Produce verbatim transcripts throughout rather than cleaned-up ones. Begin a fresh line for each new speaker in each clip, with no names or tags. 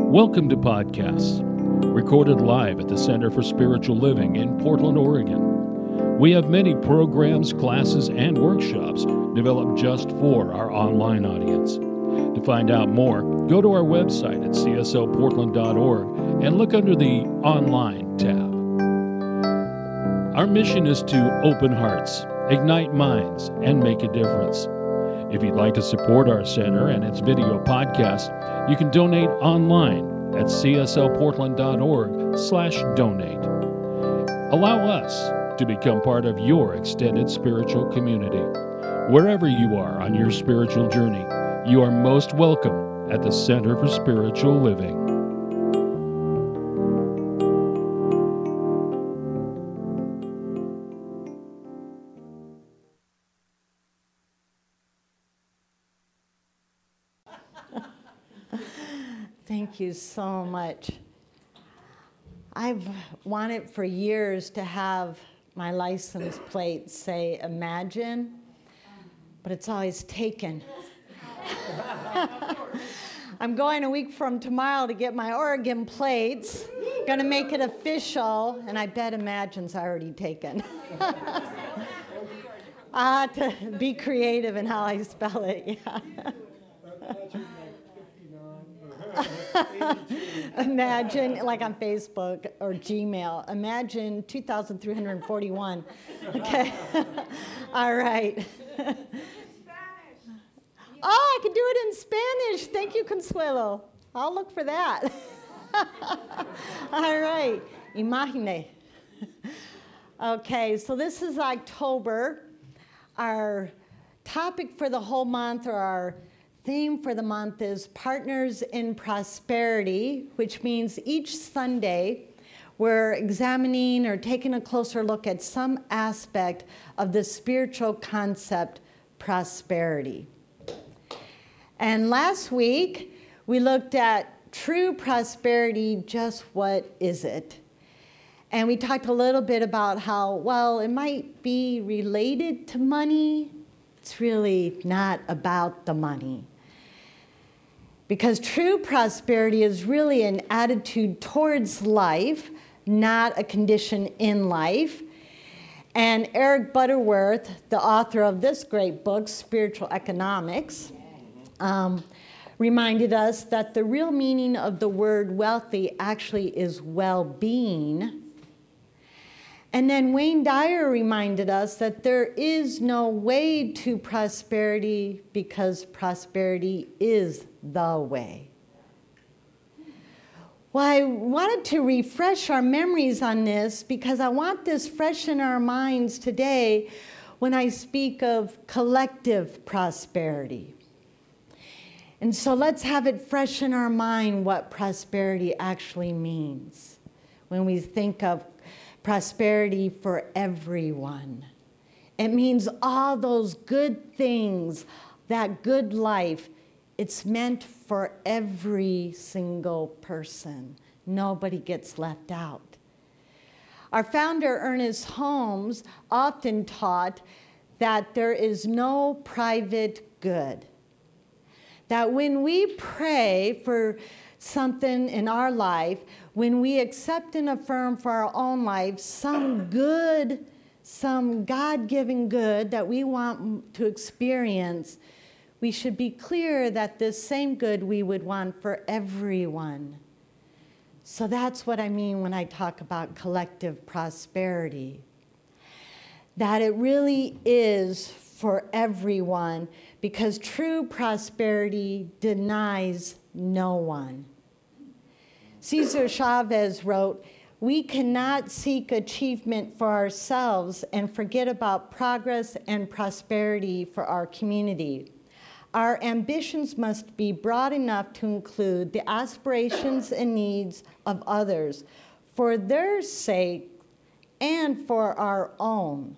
Welcome to Podcasts, recorded live at the Center for Spiritual Living in Portland, Oregon. We have many programs, classes, and workshops developed just for our online audience. To find out more, go to our website at c s o portland dot org and look under the Online tab. Our mission is to open hearts, ignite minds, and make a difference. If you'd like to support our center and its video podcast, you can donate online at c s o portland dot org slash donate. Allow us to become part of your extended spiritual community. Wherever you are on your spiritual journey, you are most welcome at the Center for Spiritual Living.
Thank you so much. I've wanted for years to have my license plate say Imagine, but it's always taken. I'm going a week from tomorrow to get my Oregon plates. Going to make it official, and I bet Imagine's already taken. I have to be creative in how I spell it, yeah. Imagine, like on Facebook or Gmail, Imagine two thousand three hundred forty-one. Okay. All right. Oh, I can do it in Spanish. Thank you, Consuelo. I'll look for that. All right. Imagine. Okay, so this is October. Our topic for the whole month, or our theme for the month, is Partners in Prosperity, which means each Sunday we're examining or taking a closer look at some aspect of the spiritual concept, prosperity. And last week we looked at true prosperity, just what is it? And we talked a little bit about how, well, it might be related to money. It's really not about the money. Because true prosperity is really an attitude towards life, not a condition in life. And Eric Butterworth, the author of this great book, Spiritual Economics, um, reminded us that the real meaning of the word wealthy actually is well-being. And then Wayne Dyer reminded us that there is no way to prosperity because prosperity is the way. Well, I wanted to refresh our memories on this because I want this fresh in our minds today when I speak of collective prosperity. And so let's have it fresh in our mind what prosperity actually means when we think of prosperity for everyone. It means all those good things, that good life. It's meant for every single person. Nobody gets left out. Our founder, Ernest Holmes, often taught that there is no private good. That when we pray for something in our life, when we accept and affirm for our own life some good, some God-given good that we want to experience, we should be clear that this same good we would want for everyone. So that's what I mean when I talk about collective prosperity. That it really is for everyone, because true prosperity denies no one. Cesar Chavez wrote, "We cannot seek achievement for ourselves and forget about progress and prosperity for our community. Our ambitions must be broad enough to include the aspirations and needs of others for their sake and for our own."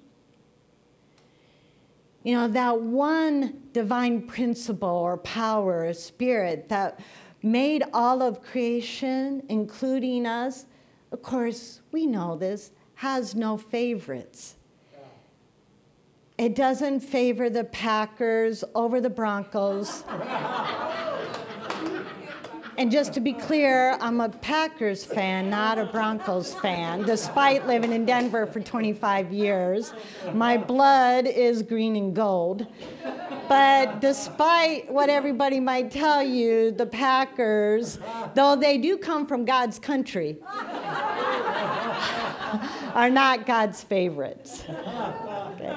You know, that one divine principle or power or spirit that made all of creation, including us, of course, we know this, has no favorites. It doesn't favor the Packers over the Broncos. And just to be clear, I'm a Packers fan, not a Broncos fan, despite living in Denver for twenty-five years. My blood is green and gold. But despite what everybody might tell you, the Packers, though they do come from God's country, are not God's favorites. Okay.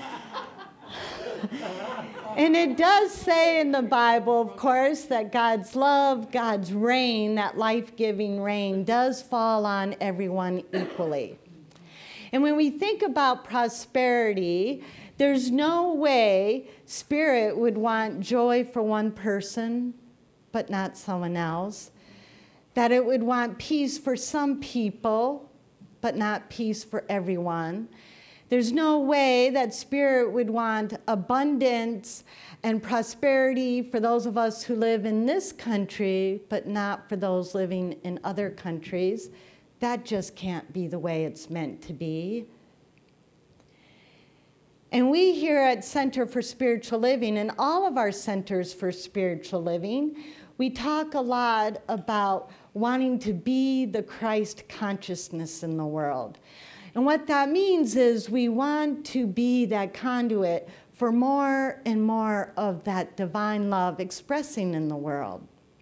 And it does say in the Bible, of course, that God's love, God's rain, that life-giving rain, does fall on everyone equally. And when we think about prosperity, there's no way Spirit would want joy for one person, but not someone else. That it would want peace for some people, but not peace for everyone. There's no way that Spirit would want abundance and prosperity for those of us who live in this country, but not for those living in other countries. That just can't be the way it's meant to be. And we here at Center for Spiritual Living, and all of our centers for spiritual living, we talk a lot about wanting to be the Christ consciousness in the world. And what that means is we want to be that conduit for more and more of that divine love expressing in the world.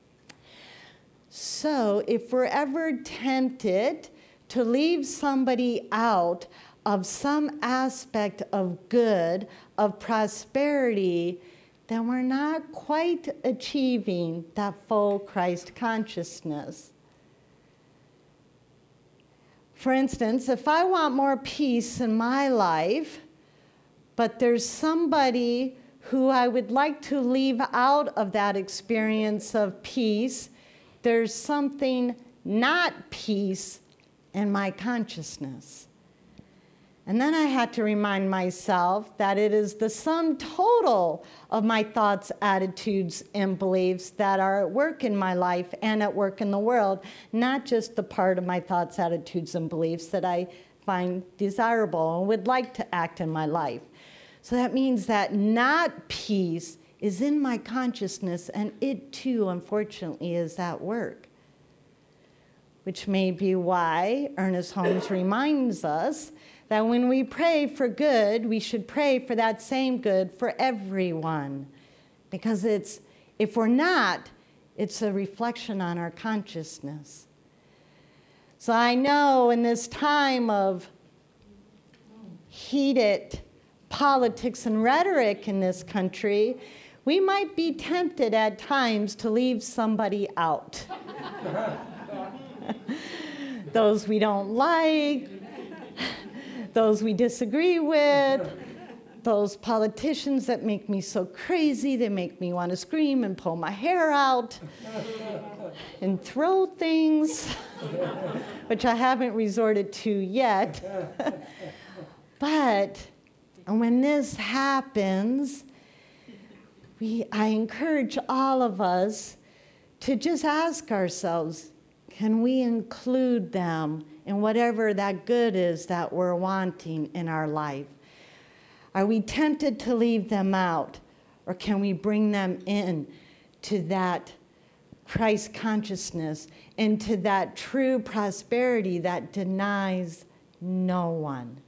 So if we're ever tempted to leave somebody out of some aspect of good, of prosperity, then we're not quite achieving that full Christ consciousness. For instance, if I want more peace in my life, but there's somebody who I would like to leave out of that experience of peace, there's something not peace in my consciousness. And then I had to remind myself that it is the sum total of my thoughts, attitudes, and beliefs that are at work in my life and at work in the world, not just the part of my thoughts, attitudes, and beliefs that I find desirable and would like to act in my life. So that means that not peace is in my consciousness, and it too, unfortunately, is at work. Which may be why Ernest Holmes reminds us that when we pray for good, we should pray for that same good for everyone. Because it's, if we're not, it's a reflection on our consciousness. So I know in this time of heated politics and rhetoric in this country, we might be tempted at times to leave somebody out. Those we don't like, those we disagree with, those politicians that make me so crazy, they make me want to scream and pull my hair out and throw things, which I haven't resorted to yet. But when this happens, we, I encourage all of us to just ask ourselves, can we include them in whatever that good is that we're wanting in our life? Are we tempted to leave them out, or can we bring them in to that Christ consciousness, into that true prosperity that denies no one?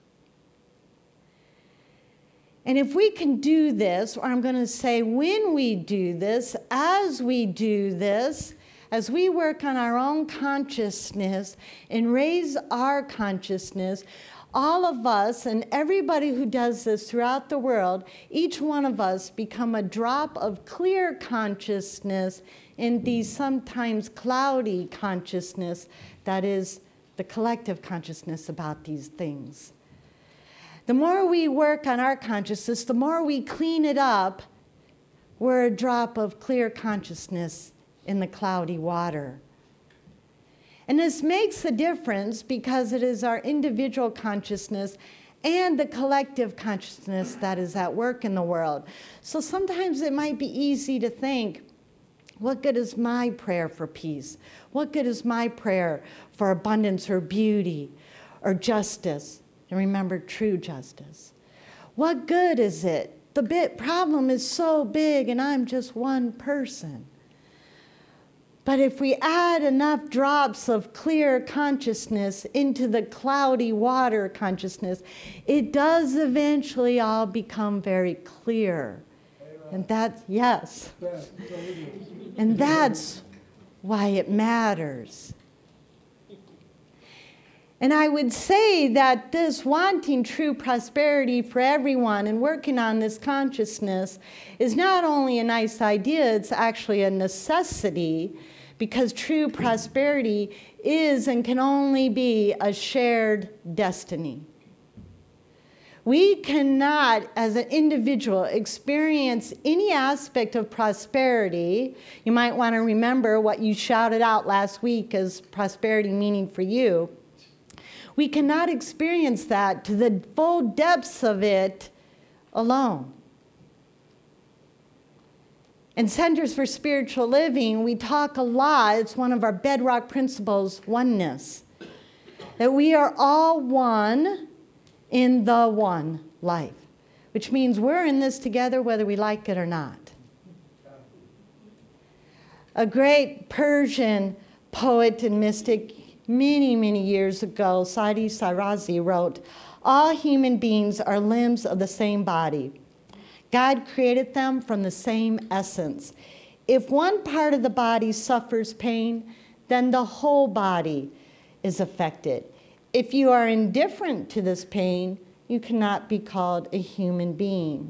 And if we can do this, or I'm going to say when we do this, as we do this, as we work on our own consciousness and raise our consciousness, all of us and everybody who does this throughout the world, each one of us become a drop of clear consciousness in the sometimes cloudy consciousness that is the collective consciousness about these things. The more we work on our consciousness, the more we clean it up, we're a drop of clear consciousness in the cloudy water. And this makes a difference because it is our individual consciousness and the collective consciousness that is at work in the world. So sometimes it might be easy to think, what good is my prayer for peace? What good is my prayer for abundance or beauty or justice? And remember, true justice. What good is it? The bit problem is so big and I'm just one person. But if we add enough drops of clear consciousness into the cloudy water consciousness, it does eventually all become very clear. And that's, yes. And that's why it matters. And I would say that this wanting true prosperity for everyone and working on this consciousness is not only a nice idea, it's actually a necessity, because true prosperity is and can only be a shared destiny. We cannot, as an individual, experience any aspect of prosperity. You might want to remember what you shouted out last week as prosperity meaning for you. We cannot experience that to the full depths of it alone. In Centers for Spiritual Living, we talk a lot, it's one of our bedrock principles, oneness. That we are all one in the one life, which means we're in this together whether we like it or not. A great Persian poet and mystic many, many years ago, Sadi Shirazi, wrote, "All human beings are limbs of the same body. God created them from the same essence. If one part of the body suffers pain, then the whole body is affected. If you are indifferent to this pain, you cannot be called a human being."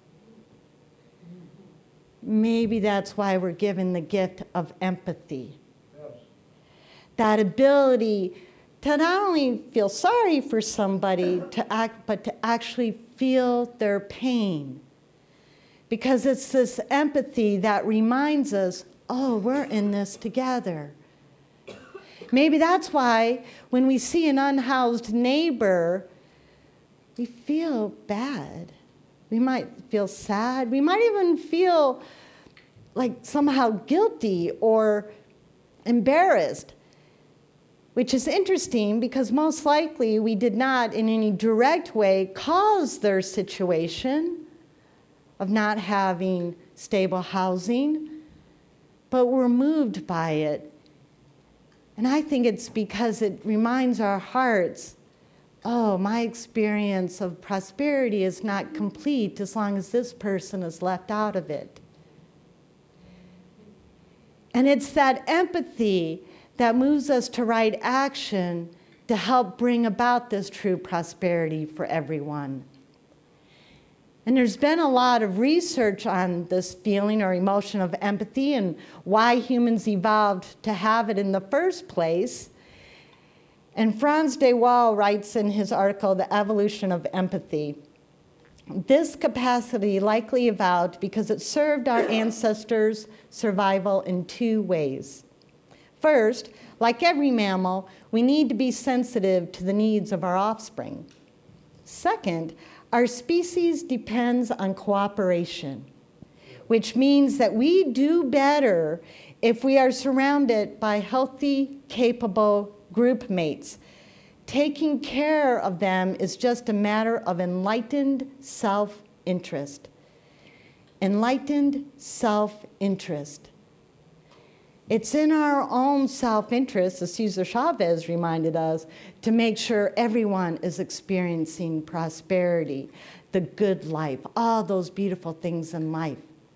Maybe that's why we're given the gift of empathy. Yes. That ability to not only feel sorry for somebody, to act, but to actually feel their pain. Because it's this empathy that reminds us, oh, we're in this together. Maybe that's why when we see an unhoused neighbor, we feel bad. We might feel sad. We might even feel like somehow guilty or embarrassed, which is interesting because most likely we did not in any direct way cause their situation of not having stable housing, but we're moved by it. And I think it's because it reminds our hearts, oh, my experience of prosperity is not complete as long as this person is left out of it. And it's that empathy that moves us to right action to help bring about this true prosperity for everyone. And there's been a lot of research on this feeling or emotion of empathy and why humans evolved to have it in the first place. And Frans de Waal writes in his article, The Evolution of Empathy, this capacity likely evolved because it served our ancestors' survival in two ways. First, like every mammal, we need to be sensitive to the needs of our offspring. Second, our species depends on cooperation, which means that we do better if we are surrounded by healthy, capable group mates. Taking care of them is just a matter of enlightened self-interest. Enlightened self-interest. It's in our own self-interest, as Cesar Chavez reminded us, to make sure everyone is experiencing prosperity, the good life, all those beautiful things in life.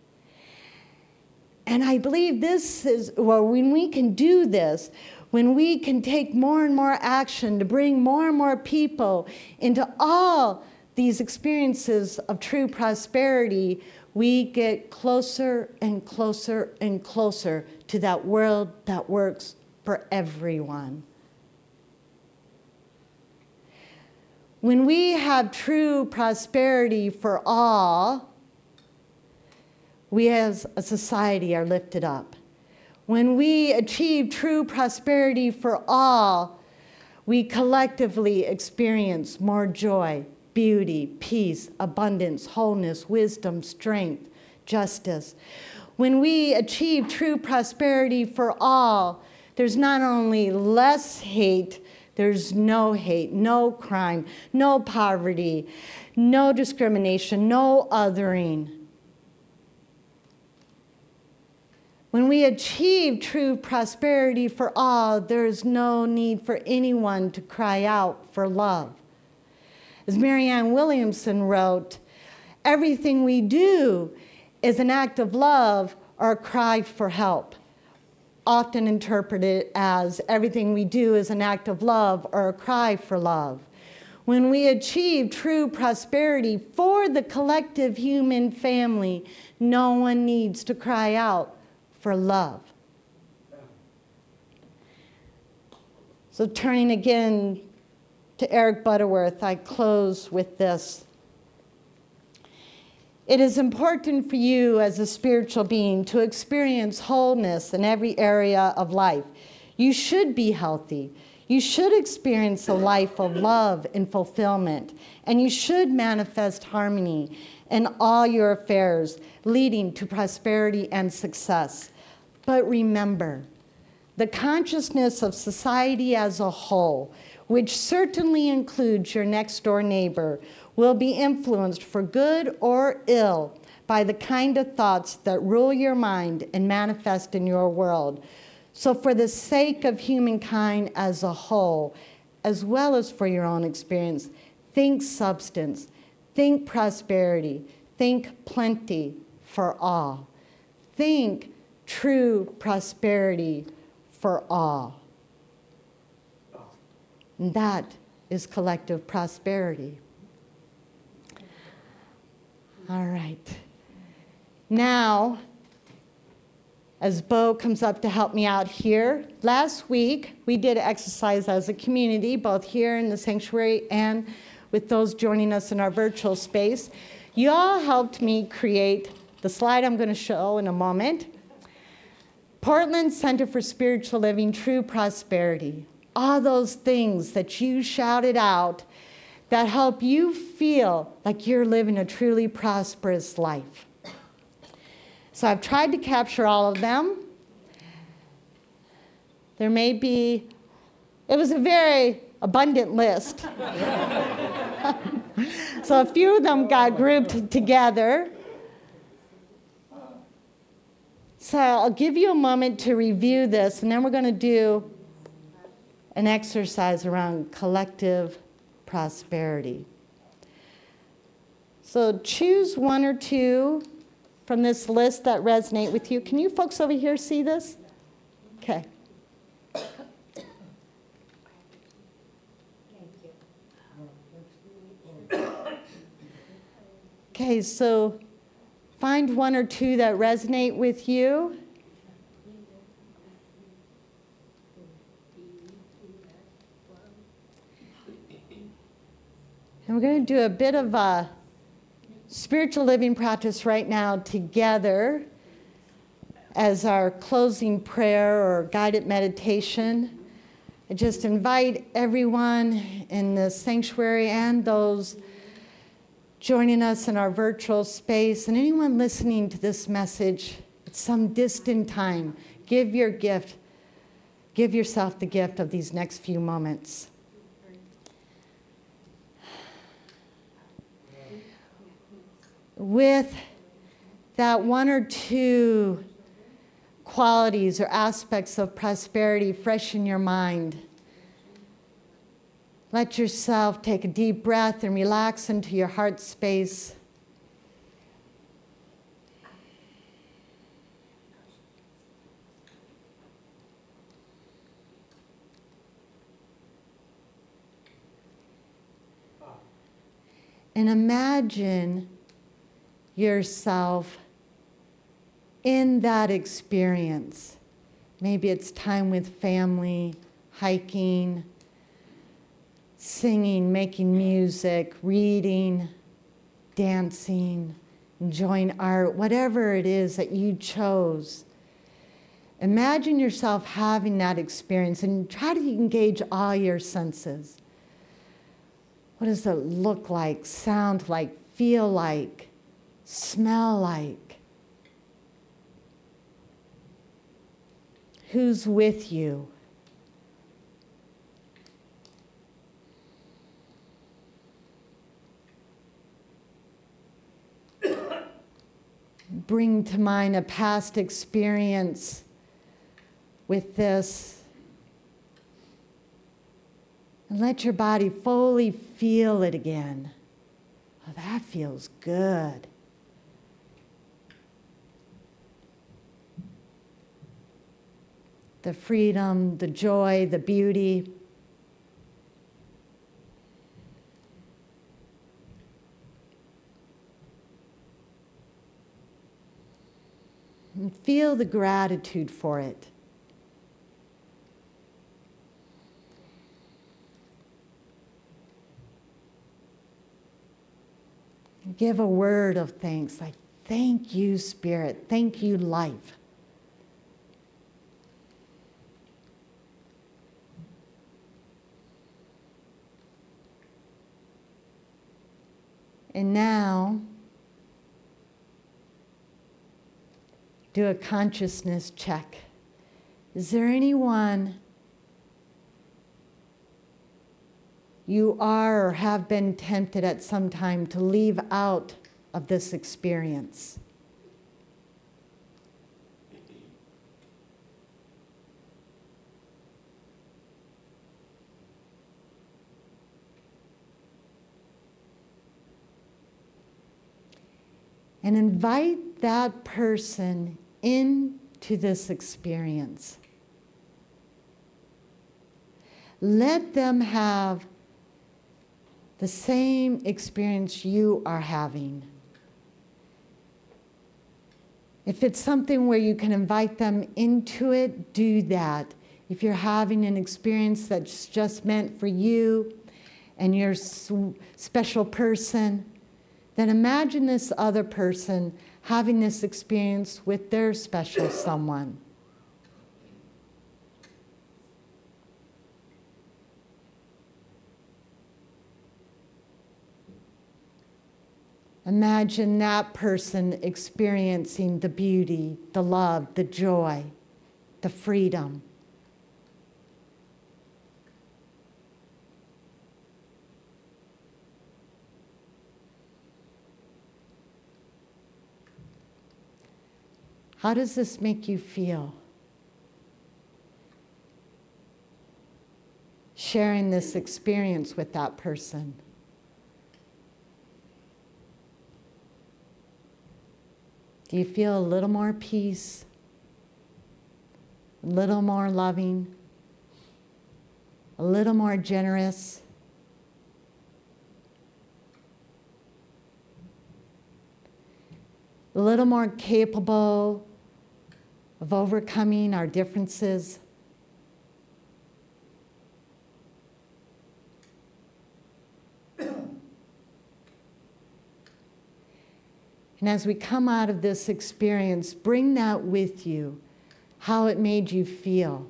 And I believe this is, well, when we can do this, when we can take more and more action to bring more and more people into all these experiences of true prosperity, we get closer and closer and closer to that world that works for everyone. When we have true prosperity for all, we as a society are lifted up. When we achieve true prosperity for all, we collectively experience more joy, beauty, peace, abundance, wholeness, wisdom, strength, justice. When we achieve true prosperity for all, there's not only less hate, there's no hate, no crime, no poverty, no discrimination, no othering. When we achieve true prosperity for all, there is no need for anyone to cry out for love. As Marianne Williamson wrote, everything we do is an act of love or a cry for help, often interpreted as everything we do is an act of love or a cry for love. When we achieve true prosperity for the collective human family, no one needs to cry out for love. So turning again to Eric Butterworth, I close with this. It is important for you as a spiritual being to experience wholeness in every area of life. You should be healthy. You should experience a life of love and fulfillment, and you should manifest harmony in all your affairs, leading to prosperity and success. But remember, the consciousness of society as a whole, which certainly includes your next door neighbor, will be influenced for good or ill by the kind of thoughts that rule your mind and manifest in your world. So for the sake of humankind as a whole, as well as for your own experience, think substance, think prosperity, think plenty for all. Think true prosperity for all. And that is collective prosperity. All right. Now, as Bo comes up to help me out here, last week we did exercise as a community, both here in the sanctuary and with those joining us in our virtual space. You all helped me create the slide I'm going to show in a moment. Portland Center for Spiritual Living, True Prosperity. All those things that you shouted out that help you feel like you're living a truly prosperous life. So I've tried to capture all of them. There may be, it was a very abundant list. So a few of them got grouped together. So I'll give you a moment to review this, and then we're going to do an exercise around collective prosperity. So choose one or two from this list that resonate with you. Can you folks over here see this? Okay. Okay, so find one or two that resonate with you. And we're going to do a bit of a spiritual living practice right now together as our closing prayer or guided meditation. I just invite everyone in the sanctuary and those joining us in our virtual space, and anyone listening to this message at some distant time, give your gift, give yourself the gift of these next few moments. With that one or two qualities or aspects of prosperity fresh in your mind, let yourself take a deep breath and relax into your heart space. And imagine yourself in that experience. Maybe it's time with family, hiking, singing, making music, reading, dancing, enjoying art, whatever it is that you chose. Imagine yourself having that experience and try to engage all your senses. What does it look like, sound like, feel like, smell like? Who's with you? bring to mind a past experience with this. And let your body fully feel it again. Oh, that feels good. The freedom, the joy, the beauty. And feel the gratitude for it. Give a word of thanks, like, thank you, Spirit. Thank you, life. And now, do a consciousness check. Is there anyone you are or have been tempted at some time to leave out of this experience? And invite that person into this experience. Let them have the same experience you are having. If it's something where you can invite them into it, do that. If you're having an experience that's just meant for you and your special person, then imagine this other person having this experience with their special someone. Imagine that person experiencing the beauty, the love, the joy, the freedom. How does this make you feel? Sharing this experience with that person. Do you feel a little more peace? A little more loving? A little more generous? A little more capable of overcoming our differences? And as we come out of this experience, bring that with you, how it made you feel.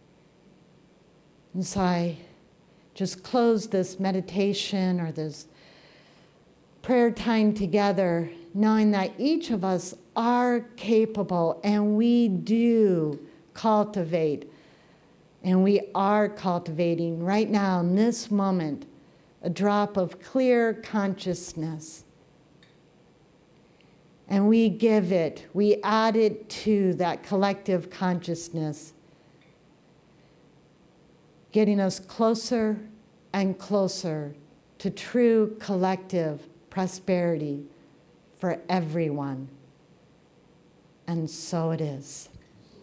And so I just close this meditation or this prayer time together, knowing that each of us are capable and we do cultivate, and we are cultivating right now in this moment, a drop of clear consciousness. And we give it, we add it to that collective consciousness, getting us closer and closer to true collective prosperity for everyone. And so it is.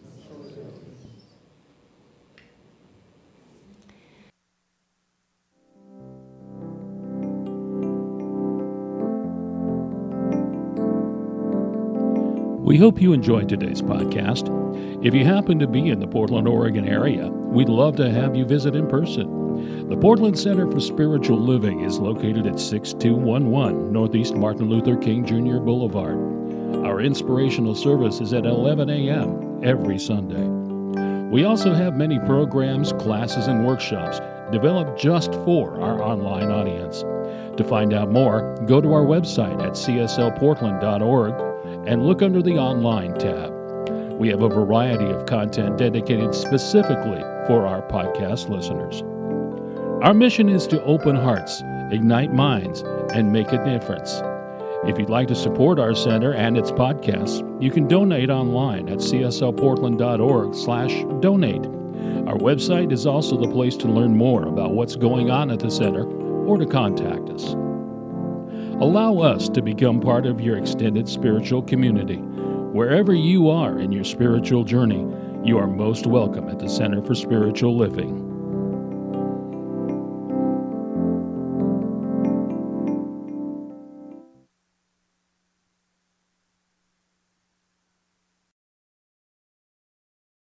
We hope you enjoyed today's podcast. If you happen to be in the Portland, Oregon area, we'd love to have you visit in person. The Portland Center for Spiritual Living is located at six two one one Northeast Martin Luther King Junior Boulevard. Our inspirational service is at eleven a.m. every Sunday. We also have many programs, classes, and workshops developed just for our online audience. To find out more, go to our website at c s l portland dot org and look under the Online tab. We have a variety of content dedicated specifically for our podcast listeners. Our mission is to open hearts, ignite minds, and make a difference. If you'd like to support our center and its podcasts, you can donate online at c s l portland dot org slash donate. Our website is also the place to learn more about what's going on at the center or to contact us. Allow us to become part of your extended spiritual community. Wherever you are in your spiritual journey, you are most welcome at the Center for Spiritual Living.